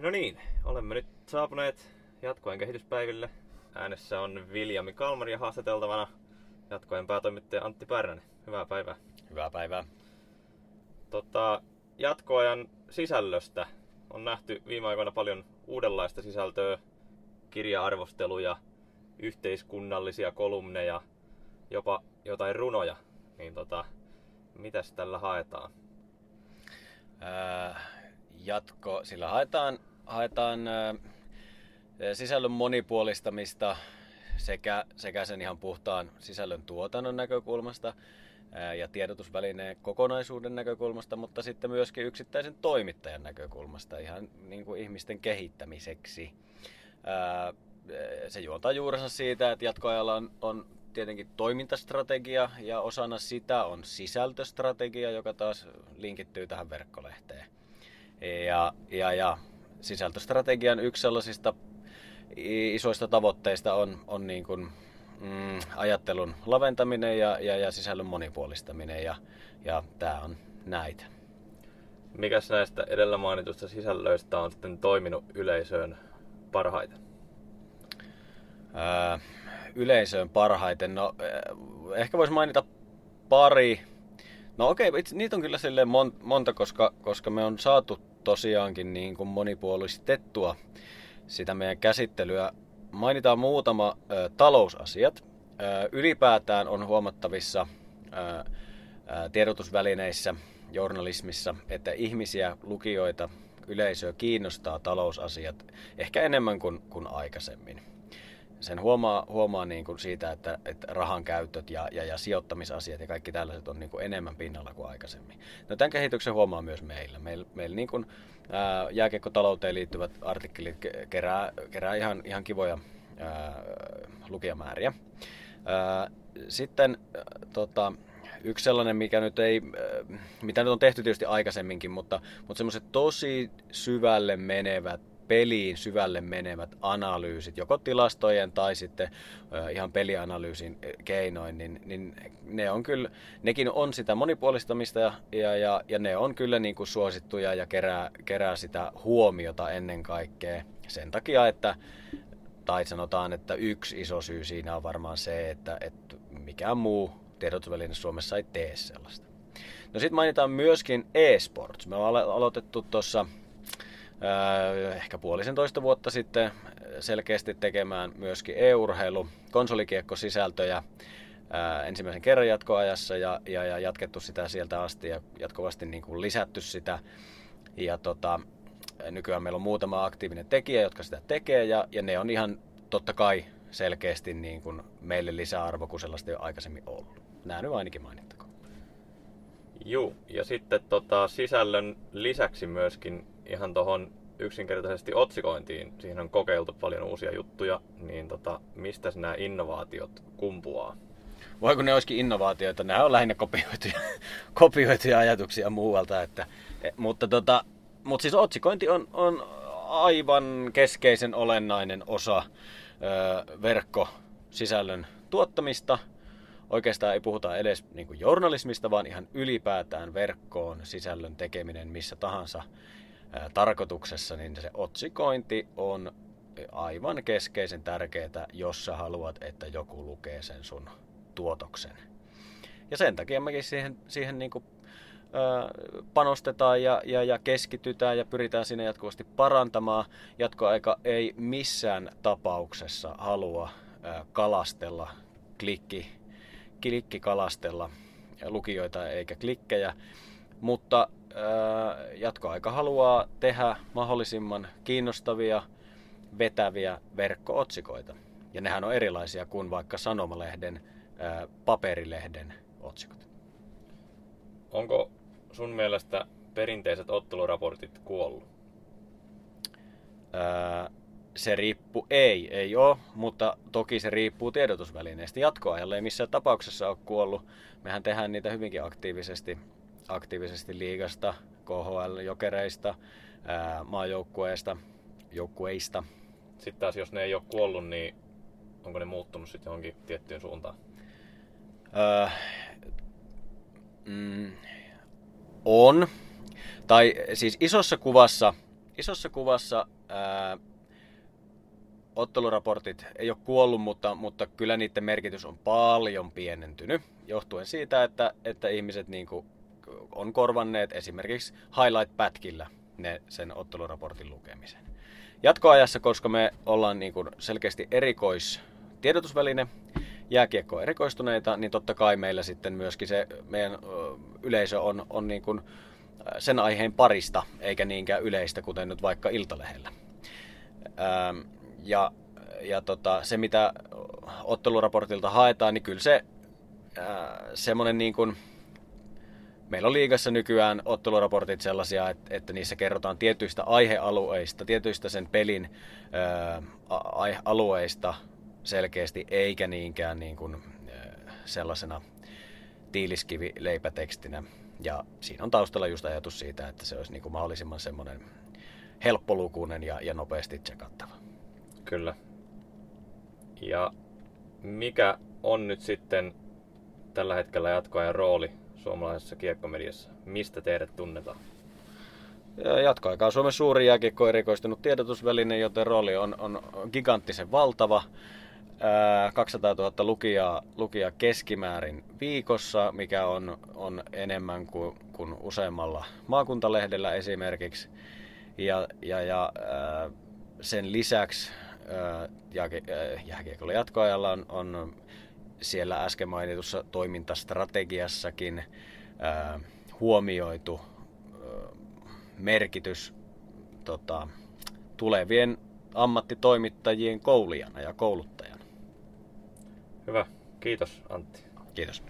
No niin, olemme nyt saapuneet Jatkoajan kehityspäiville. Äänessä on Viljami Kalmari ja haastateltavana Jatkoajan päätoimittaja Antti Pärnänen. Hyvää päivää. Hyvää päivää. Jatkoajan sisällöstä on nähty viime aikoina paljon uudenlaista sisältöä, kirja-arvosteluja, yhteiskunnallisia kolumneja, jopa jotain runoja. Niin mitäs tällä haetaan? Sillä haetaan sisällön monipuolistamista sekä sen ihan puhtaan sisällön tuotannon näkökulmasta ja tiedotusvälineen kokonaisuuden näkökulmasta, mutta sitten myöskin yksittäisen toimittajan näkökulmasta ihan niin kuin ihmisten kehittämiseksi. Se juontaa juurensa siitä, että Jatkoajalla on tietenkin toimintastrategia ja osana sitä on sisältöstrategia, joka taas linkittyy tähän verkkolehteen. Ja sisältöstrategian yksi sellaisista isoista tavoitteista on niin kuin, ajattelun laventaminen ja sisällön monipuolistaminen ja tämä on näitä. Mikäs näistä edellä mainitusta sisällöistä on sitten toiminut yleisöön parhaiten? Yleisöön parhaiten, no ehkä voisi mainita pari. No okei, niitä on kyllä silleen monta, koska me on saatu tosiaankin niin kuin monipuolistettua sitä meidän käsittelyä. Mainitaan muutama talousasiat. Ylipäätään on huomattavissa tiedotusvälineissä, journalismissa, että ihmisiä, lukijoita, yleisöä kiinnostaa talousasiat ehkä enemmän kuin aikaisemmin. Sen huomaa niin kuin siitä, että rahan käytöt ja sijoittamisasiat ja kaikki tällaiset on niin kuin enemmän pinnalla kuin aikaisemmin. No, tämän kehityksen huomaa myös meillä. Meillä niin kuin, jääkiekkotalouteen liittyvät artikkelit kerää ihan kivoja lukijamääriä. Sitten yksi sellainen, mitä nyt on tehty tietysti aikaisemminkin, mutta semmoiset tosi syvälle menevät, peliin syvälle menevät analyysit, joko tilastojen tai sitten ihan pelianalyysin keinoin, niin nekin on sitä monipuolistamista ja ne on kyllä niin kuin suosittuja ja kerää sitä huomiota ennen kaikkea sen takia, tai sanotaan, että yksi iso syy siinä on varmaan se, että mikään muu tiedotusväline Suomessa ei tee sellaista. No sitten mainitaan myöskin e-sports. Me ollaan aloitettu tuossa ehkä 1,5 vuotta sitten selkeästi tekemään myöskin e-urheilu, konsolikiekkosisältöjä ensimmäisen kerran jatkoajassa ja jatkettu sitä sieltä asti ja jatkuvasti niin kuin lisätty sitä. Ja nykyään meillä on muutama aktiivinen tekijä, jotka sitä tekee ja ne on ihan totta kai selkeästi niin kuin meille lisäarvo, kun sellaista ei ole aikaisemmin ollut. Nämä nyt ainakin mainittakoon. Juu, ja sitten sisällön lisäksi myöskin ihan tuohon yksinkertaisesti otsikointiin, siihen on kokeiltu paljon uusia juttuja, niin mistä nämä innovaatiot kumpuaa? Voi kun ne olisikin innovaatioita, nämä on lähinnä kopioituja ajatuksia muualta, mutta siis otsikointi on aivan keskeisen olennainen osa verkkosisällön tuottamista. Oikeastaan ei puhuta edes niin kuin journalismista, vaan ihan ylipäätään verkkoon sisällön tekeminen missä tahansa tarkoituksessa, niin se otsikointi on aivan keskeisen tärkeää, jos sä haluat, että joku lukee sen sun tuotoksen. Ja sen takia mekin siihen niin kuin, panostetaan ja keskitytään ja pyritään siinä jatkuvasti parantamaan. Jatkoaika ei missään tapauksessa halua kalastella, klikkikalastella lukijoita eikä klikkejä, mutta Jatkoaika haluaa tehdä mahdollisimman kiinnostavia, vetäviä verkko-otsikoita. Ja nehän on erilaisia kuin vaikka sanomalehden, paperilehden otsikot. Onko sun mielestä perinteiset otteluraportit kuollut? Se ei ole, mutta toki se riippuu tiedotusvälineestä. Jatkoajalle ei missään tapauksessa ole kuollut. Mehän tehdään niitä hyvinkin aktiivisesti liigasta, KHL-jokereista, maajoukkueista. Sitten taas jos ne ei ole kuollut, niin onko ne muuttunut sitten johonkin tiettyyn suuntaan? On. Tai siis isossa kuvassa isossa kuvassa otteluraportit ei ole kuollut, mutta kyllä niiden merkitys on paljon pienentynyt, johtuen siitä, että ihmiset niin kuin on korvanneet esimerkiksi highlight-pätkillä sen otteluraportin lukemisen. Jatkoajassa, koska me ollaan niin kuin selkeästi erikoistiedotusväline, jääkiekkoon erikoistuneita, niin totta kai meillä sitten myöskin se meidän yleisö on niin kuin sen aiheen parista, eikä niinkään yleistä, kuten nyt vaikka Iltalehdellä. Se, mitä otteluraportilta haetaan, niin kyllä se semmoinen niin kuin, meillä on liigassa nykyään otteluraportit sellaisia, että niissä kerrotaan tietyistä aihealueista, tietyistä sen pelin alueista selkeästi, eikä niinkään niin kuin sellaisena tiiliskivileipätekstinä. Ja siinä on taustalla just ajatus siitä, että se olisi niin kuin mahdollisimman semmoinen helppolukuinen ja nopeasti tsekattava. Kyllä. Ja mikä on nyt sitten tällä hetkellä jatkoajan rooli suomalaisessa kiekkomediassa? Mistä teidät tunnetaan? Jatkoaika on Suomen suurin jääkiekkoon erikoistunut tiedotusväline, joten rooli on giganttisen valtava. 200 000 lukijaa keskimäärin viikossa, mikä on enemmän kuin useammalla maakuntalehdellä esimerkiksi. Ja sen lisäksi jääkiekolla jatkoajalla on siellä äsken mainitussa toimintastrategiassakin huomioitu merkitys tulevien ammattitoimittajien koulijana ja kouluttajana. Hyvä. Kiitos, Antti. Kiitos.